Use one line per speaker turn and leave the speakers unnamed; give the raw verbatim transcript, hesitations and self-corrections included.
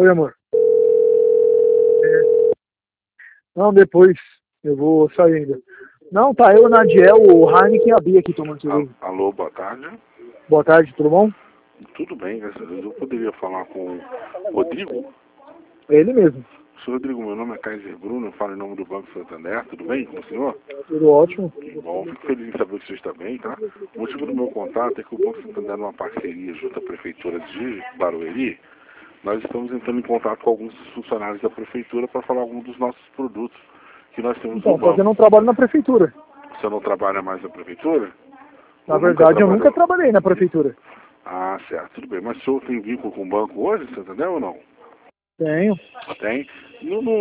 Oi, amor. É. Não, depois. Eu vou sair ainda. Não, tá eu, Nadiel, o Heineken e a Bia aqui tomando cerveja.
Alô, boa tarde.
Boa tarde, tudo bom?
Tudo bem, graças a Deus. Eu poderia falar com o Rodrigo?
É ele mesmo.
Senhor Rodrigo, meu nome é Kaiser Bruno, eu falo em nome do Banco Santander, tudo bem com o senhor?
Tudo ótimo.
Tudo bom, fico feliz em saber que o senhor está bem, tá? O motivo do meu contato é que o Banco Santander, numa parceria junto à Prefeitura de Barueri, nós estamos entrando em contato com alguns dos funcionários da Prefeitura para falar alguns dos nossos produtos que nós temos
Então,
no
só que eu
banco.
não trabalho na prefeitura.
Você não trabalha mais na Prefeitura?
Na
Ou nunca
verdade, eu nunca
trabalhou?
trabalhei na prefeitura.
Ah, certo, tudo bem. Mas o senhor tem vínculo com o banco hoje, Santander, ou não?
Tenho.
Tem? No, no